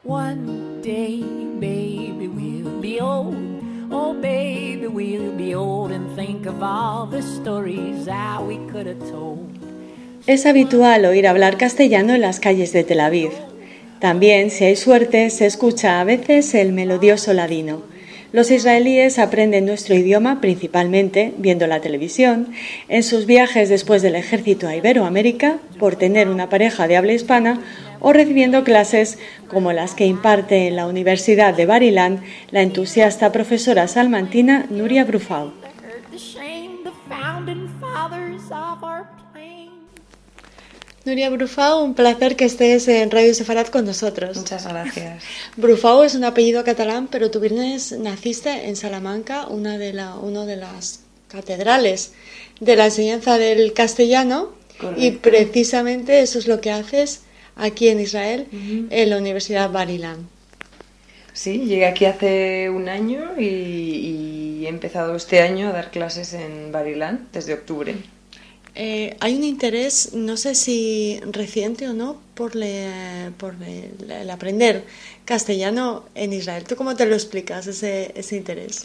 One day, baby, we'll be old. Oh, baby, we'll be old and think of all the stories that we could have told. Es habitual oír hablar castellano en las calles de Tel Aviv. También, si hay suerte, se escucha a veces el melodioso ladino. Los israelíes aprenden nuestro idioma principalmente viendo la televisión, en sus viajes después del ejército a Iberoamérica, por tener una pareja de habla hispana, o recibiendo clases como las que imparte en la Universidad de Bar Ilan la entusiasta profesora salmantina Nuria Brufau. Nuria Brufau, un placer que estés en Radio Sefarad con nosotros. Muchas gracias. Brufau es un apellido catalán, pero tú naciste en Salamanca, una de las catedrales de la enseñanza del castellano. Correcto. Y precisamente eso es lo que haces aquí en Israel, en la Universidad Bar Ilan. Sí, llegué aquí hace un año y he empezado este año a dar clases en Bar Ilan desde octubre. Hay un interés, no sé si reciente o no, por el aprender castellano en Israel. ¿Tú cómo te lo explicas, ese interés?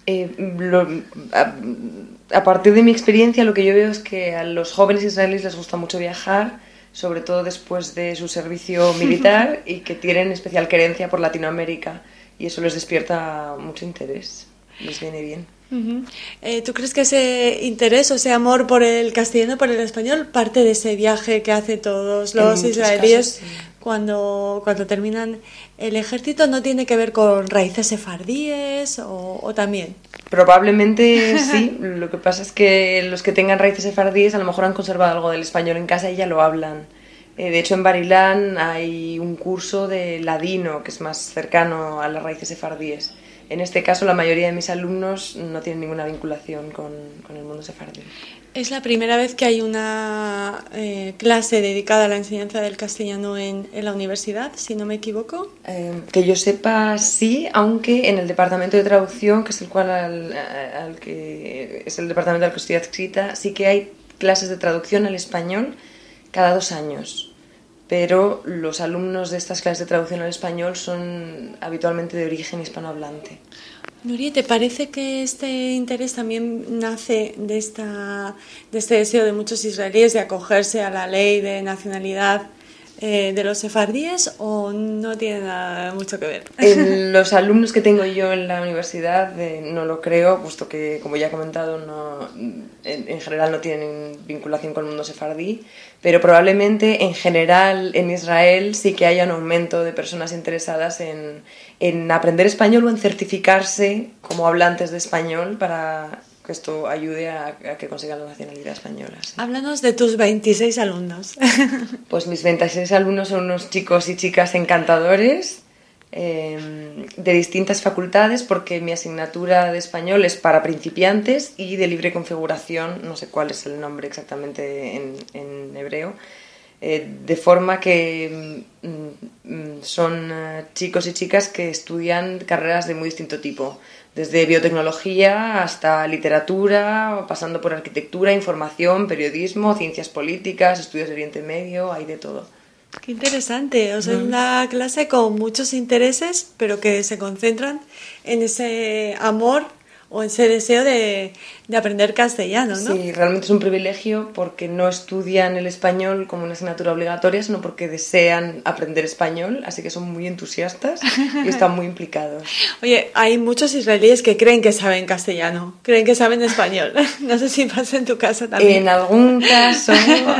A partir de mi experiencia, lo que yo veo es que a los jóvenes israelíes les gusta mucho viajar, sobre todo después de su servicio militar, y que tienen especial querencia por Latinoamérica, y eso les despierta mucho interés, les viene bien. ¿Tú crees que ese interés o ese amor por el castellano, por el español, parte de ese viaje que hacen todos los israelíes casos, sí, cuando terminan el ejército? ¿No tiene que ver con raíces sefardíes o también? Probablemente sí. Lo que pasa es que los que tengan raíces sefardíes a lo mejor han conservado algo del español en casa y ya lo hablan. De hecho, en Bar Ilan hay un curso de ladino que es más cercano a las raíces sefardíes. En este caso, la mayoría de mis alumnos no tienen ninguna vinculación con el mundo sefardí. ¿Es la primera vez que hay una clase dedicada a la enseñanza del castellano en la universidad, si no me equivoco? Que yo sepa, sí, aunque en el departamento de traducción, que es el cual es el departamento al que estoy adscrita, sí que hay clases de traducción al español cada 2 años. Pero los alumnos de estas clases de traducción al español son habitualmente de origen hispanohablante. Nuria, ¿te parece que este interés también nace de este deseo de muchos israelíes de acogerse a la ley de nacionalidad de los sefardíes o no tiene nada mucho que ver? En los alumnos que tengo yo en la universidad no lo creo, puesto que, como ya he comentado, en general no tienen vinculación con el mundo sefardí, pero probablemente en general en Israel sí que haya un aumento de personas interesadas en aprender español o en certificarse como hablantes de español para que esto ayude a que consigan la nacionalidad española. Sí. Háblanos de tus 26 alumnos. Pues mis 26 alumnos son unos chicos y chicas encantadores de distintas facultades, porque mi asignatura de español es para principiantes y de libre configuración, no sé cuál es el nombre exactamente en hebreo, de forma que son chicos y chicas que estudian carreras de muy distinto tipo, desde biotecnología hasta literatura, pasando por arquitectura, información, periodismo, ciencias políticas, estudios de Oriente Medio, hay de todo. Qué interesante, o sea, es una clase con muchos intereses, pero que se concentran en ese amor o ese deseo de aprender castellano, ¿no? Sí, realmente es un privilegio porque no estudian el español como una asignatura obligatoria, sino porque desean aprender español, así que son muy entusiastas y están muy implicados. Oye, hay muchos israelíes que creen que saben castellano, creen que saben español. No sé si pasa en tu casa también. En algún caso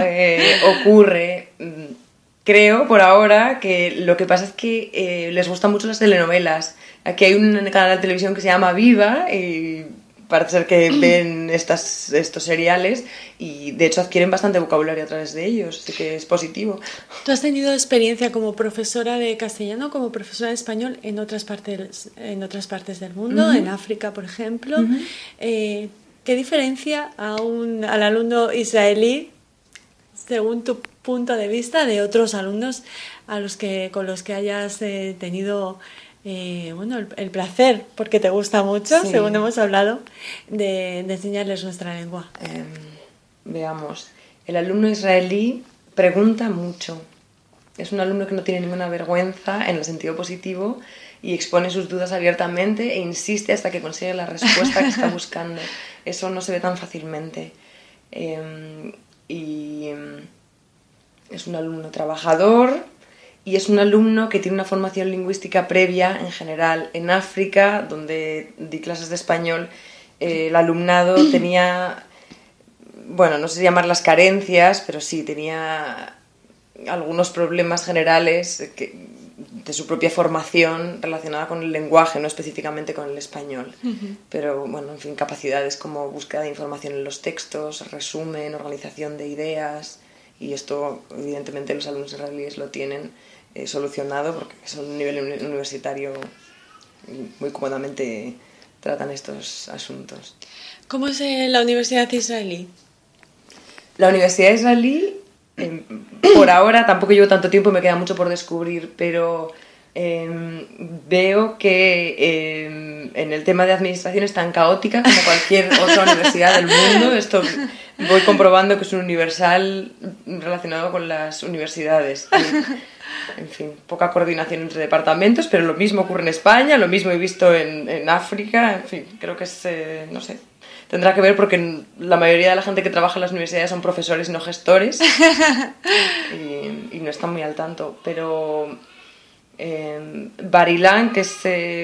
ocurre. Creo, por ahora, que lo que pasa es que les gustan mucho las telenovelas. Aquí hay un canal de televisión que se llama Viva y parece ser que ven estos seriales y, de hecho, adquieren bastante vocabulario a través de ellos, así que es positivo. ¿Tú has tenido experiencia como profesora de castellano, como profesora de español en otras partes del mundo, en África, por ejemplo? ¿Qué diferencia al alumno israelí, según tu punto de vista, de otros alumnos con los que hayas tenido el placer, porque te gusta mucho, sí, según hemos hablado, de enseñarles nuestra lengua? Veamos, el alumno israelí pregunta mucho, Es un alumno que no tiene ninguna vergüenza en el sentido positivo y expone sus dudas abiertamente e insiste hasta que consigue la respuesta que está buscando. Eso no se ve tan fácilmente. Y es un alumno trabajador y es un alumno que tiene una formación lingüística previa en general. En África, donde di clases de español, el alumnado tenía, bueno, no sé si llamarlas carencias, pero sí, tenía algunos problemas generales de su propia formación relacionada con el lenguaje, no específicamente con el español. Pero, bueno, en fin, capacidades como búsqueda de información en los textos, resumen, organización de ideas, y esto, evidentemente, los alumnos israelíes lo tienen solucionado porque son un nivel universitario muy cómodamente tratan estos asuntos. ¿Cómo es la universidad israelí? La universidad israelí, por ahora, tampoco llevo tanto tiempo, me queda mucho por descubrir, pero veo que en el tema de administración es tan caótica como cualquier otra universidad del mundo. Esto voy comprobando que es un universal relacionado con las universidades. En fin, poca coordinación entre departamentos, pero lo mismo ocurre en España, lo mismo he visto en África, en fin, creo que es, no sé, tendrá que ver porque la mayoría de la gente que trabaja en las universidades son profesores y no gestores y no están muy al tanto, pero Bar Ilan, que es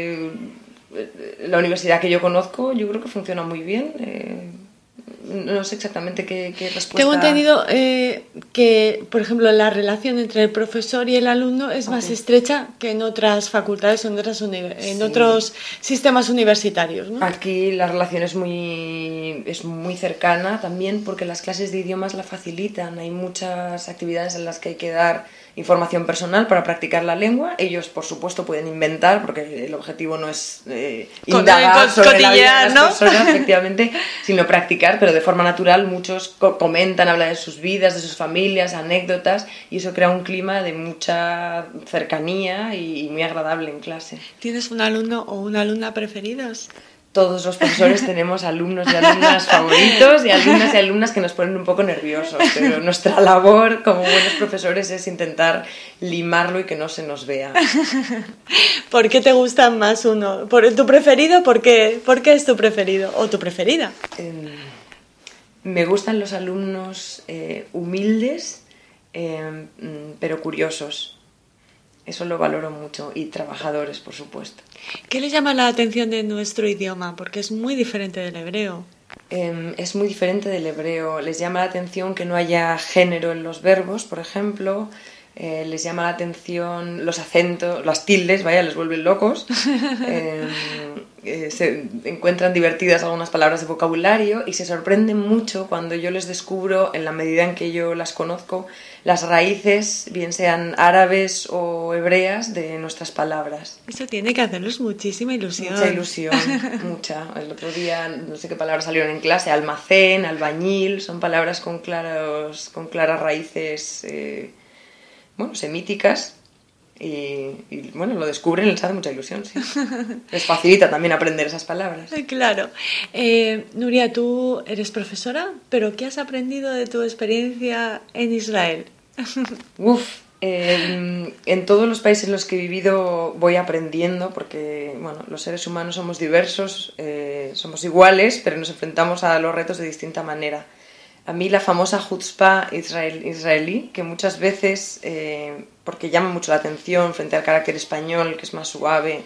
la universidad que yo conozco, yo creo que funciona muy bien. No sé exactamente qué respuesta... Tengo entendido que, por ejemplo, la relación entre el profesor y el alumno es más estrecha que en otras facultades o en otros sistemas universitarios, ¿no? Aquí la relación es muy cercana también porque las clases de idiomas la facilitan. Hay muchas actividades en las que hay que dar información personal para practicar la lengua. Ellos, por supuesto, pueden inventar, porque el objetivo no es indagar sobre la vida de las personas, efectivamente, sino practicar, pero de forma natural muchos comentan, hablan de sus vidas, de sus familias, anécdotas, y eso crea un clima de mucha cercanía y muy agradable en clase. ¿Tienes un alumno o una alumna preferidos? Todos los profesores tenemos alumnos y alumnas favoritos y alumnas y alumnas que nos ponen un poco nerviosos, pero nuestra labor como buenos profesores es intentar limarlo y que no se nos vea. ¿Por qué te gusta más uno? ¿Por tu preferido? ¿Por qué es tu preferido? ¿O tu preferida? Me gustan los alumnos humildes, pero curiosos. Eso lo valoro mucho. Y trabajadores, por supuesto. ¿Qué les llama la atención de nuestro idioma? Porque es muy diferente del hebreo. Es muy diferente del hebreo. Les llama la atención que no haya género en los verbos, por ejemplo. Les llama la atención los acentos, las tildes, vaya, les vuelven locos. Se encuentran divertidas algunas palabras de vocabulario y se sorprenden mucho cuando yo les descubro, en la medida en que yo las conozco, las raíces, bien sean árabes o hebreas, de nuestras palabras. Eso tiene que hacerles muchísima ilusión. Mucha ilusión, mucha. El otro día, no sé qué palabras salieron en clase, almacén, albañil, son palabras con claras raíces, semíticas. Y bueno, lo descubren, les hace mucha ilusión, sí. Les facilita también aprender esas palabras. Claro. Nuria, tú eres profesora, pero ¿qué has aprendido de tu experiencia en Israel? En todos los países en los que he vivido voy aprendiendo porque, bueno, los seres humanos somos diversos, somos iguales, pero nos enfrentamos a los retos de distinta manera. A mí la famosa chutzpah israelí, que muchas veces, porque llama mucho la atención frente al carácter español, que es más suave,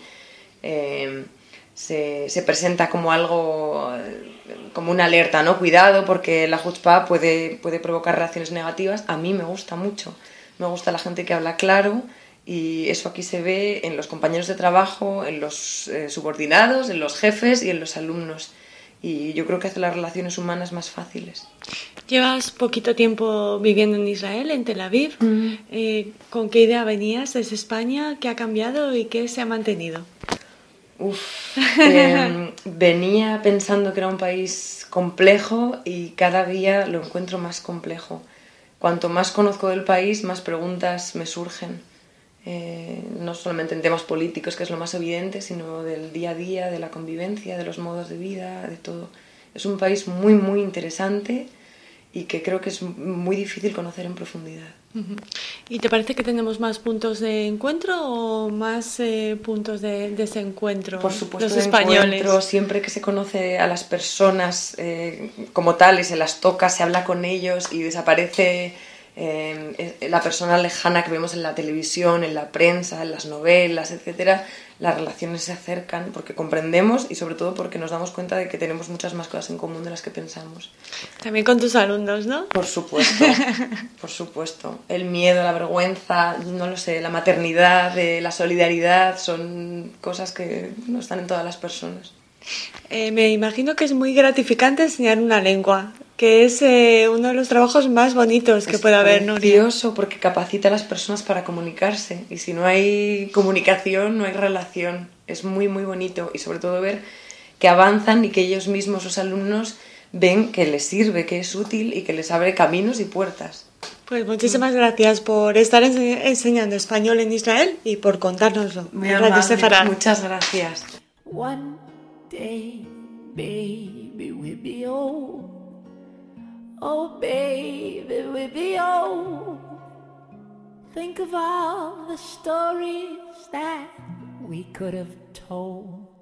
se presenta como algo, como una alerta, ¿no? Cuidado, porque la chutzpah puede provocar reacciones negativas. A mí me gusta mucho. Me gusta la gente que habla claro y eso aquí se ve en los compañeros de trabajo, en los subordinados, en los jefes y en los alumnos. Y yo creo que hace las relaciones humanas más fáciles. Llevas poquito tiempo viviendo en Israel, en Tel Aviv. ¿Con qué idea venías desde España? ¿Qué ha cambiado y qué se ha mantenido? Venía pensando que era un país complejo y cada día lo encuentro más complejo. Cuanto más conozco del país, más preguntas me surgen. No solamente en temas políticos, que es lo más evidente, sino del día a día, de la convivencia, de los modos de vida, de todo. Es un país muy, muy interesante y que creo que es muy difícil conocer en profundidad. ¿Y te parece que tenemos más puntos de encuentro o más puntos de desencuentro? Por supuesto, los de españoles. encuentro, siempre que se conoce a las personas como tal y se las toca, se habla con ellos y desaparece la persona lejana que vemos en la televisión, en la prensa, en las novelas, etcétera. Las relaciones se acercan porque comprendemos y sobre todo porque nos damos cuenta de que tenemos muchas más cosas en común de las que pensamos. También con tus alumnos, ¿no? Por supuesto, por supuesto. El miedo, la vergüenza, no lo sé, la maternidad, la solidaridad, son cosas que no están en todas las personas. Me imagino que es muy gratificante enseñar una lengua, que es uno de los trabajos más bonitos que puede haber, Nuria. Es precioso porque capacita a las personas para comunicarse y si no hay comunicación no hay relación. Es muy muy bonito y sobre todo ver que avanzan y que ellos mismos, los alumnos, ven que les sirve, que es útil y que les abre caminos y puertas. Pues muchísimas gracias por estar enseñando español en Israel y por contárnoslo. Muy Radio amable, Sefarad. muchas gracias. One day, baby, we'll be old. Oh, baby, we'll be old. Think of all the stories that we could have told.